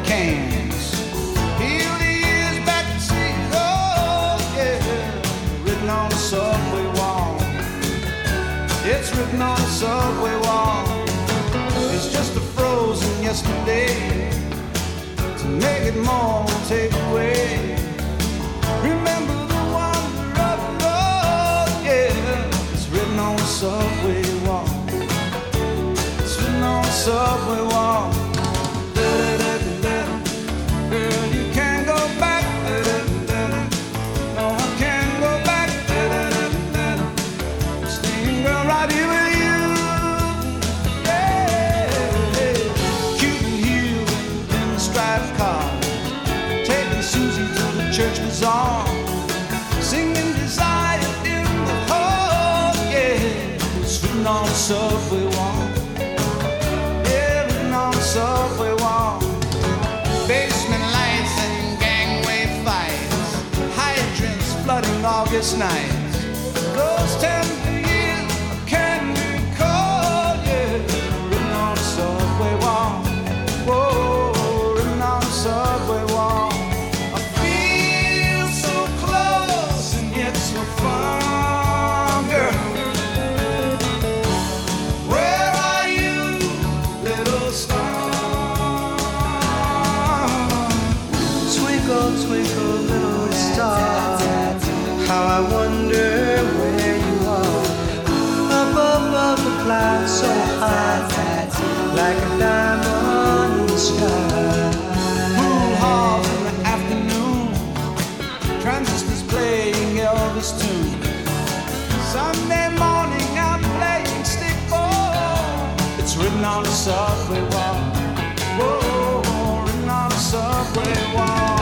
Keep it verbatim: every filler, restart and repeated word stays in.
cans. Heal the years back to see, oh yeah, written on the subway wall. It's written on the subway wall. It's just a frozen yesterday. To make it more, take away. Remember the wonder of the road, yeah. It's written on the subway wall. It's written on the subway wall. Girl, you can't go back. No, I can't go back. Staying girl right here with you. Yeah. Cute and heel in the striped car. Taking Susie to the church bazaar. Singing desire in the hall. Yeah. It's written on the subway wall. Yeah, written on the subway wall. Basement lights and gangway fights. Hydrants flooding August nights. Those tender years can recall, yeah. Written on the subway wall. Whoa, written on the subway wall. I feel so close and yet so far, girl. Where are you, little star? Twinkle, twinkle, little star, how I wonder where you are. Up above the clouds so high, like a diamond in the sky. Pool halls in the afternoon, transistors playing Elvis tunes. Sunday morning I'm playing stickball. It's written on the subway wall. Whoa, written on the subway wall.